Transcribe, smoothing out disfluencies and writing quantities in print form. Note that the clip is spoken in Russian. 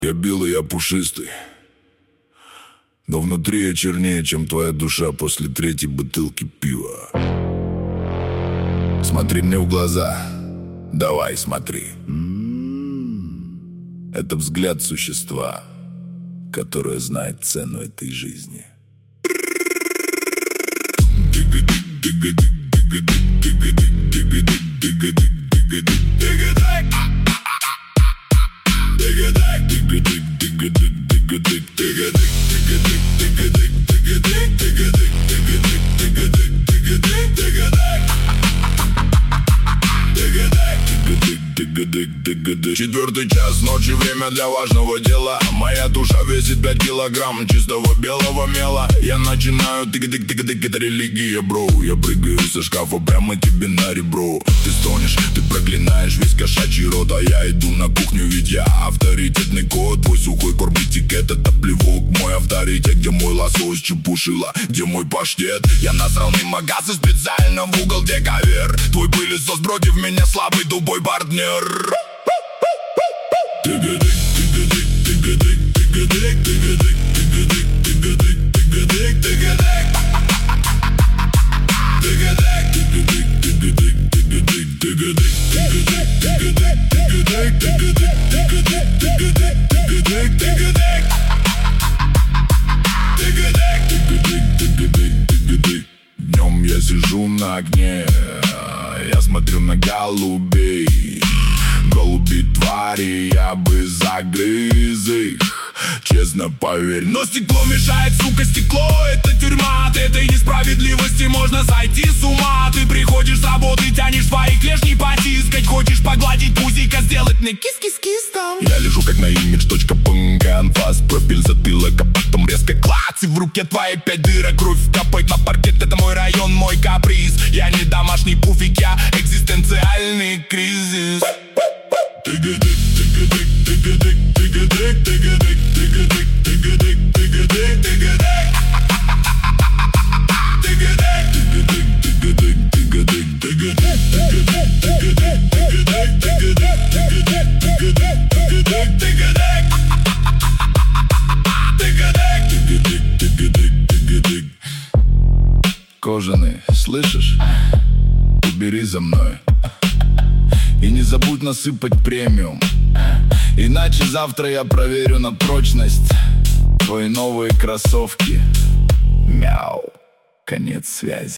Я белый, я пушистый, но внутри я чернее, чем твоя душа после третьей бутылки пива. Смотри мне в глаза, давай смотри. Это взгляд существа, которое знает цену этой жизни. Четвертый час ночи, время для важного дела. Моя душа весит 5 килограмм чистого белого мела. Я начинаю тык-тык-тык-тык, это религия, бро. Я прыгаю со шкафа прямо тебе на ребро. Ты стонешь, ты проклинаешь весь кошачий рот, а я иду на кухню, ведь я авторитетный кот. Твой сухой корм этикет, это плевок. Мой авторитет, где мой лосось, чепушила, где мой паштет. Я насрал мимо магаза специально в угол, где ковер. Твой пылесос против меня слабый тупой партнер. Днем я сижу на окне, я смотрю на голубей. Голуби твари, я бы загрыз их, честно поверь. Но стекло мешает, сука, стекло. Это тюрьма, от этой несправедливости можно сойти с ума. Ты приходишь с работы, тянешь свои клешни потискать. Хочешь погладить пузика, сделать мне кис-кис-кис там. Я лежу как на image.png, анфас, пропиль затылок, а потом резко клац. И в руке твои 5 дырок, кровь капает на паркет. Это мой район, мой каприз. Я не домашний пуфик, я экзистенциальный кризис. Кожаный, слышишь? Убери за мной. И не забудь насыпать премиум, иначе завтра я проверю на прочность твои новые кроссовки. Мяу. Конец связи.